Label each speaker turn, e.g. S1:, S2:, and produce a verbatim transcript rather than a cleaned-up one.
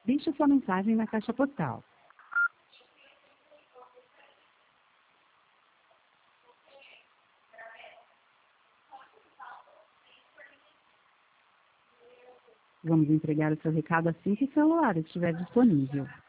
S1: Deixe sua mensagem na caixa postal. Vamos entregar o seu recado assim que o celular estiver disponível.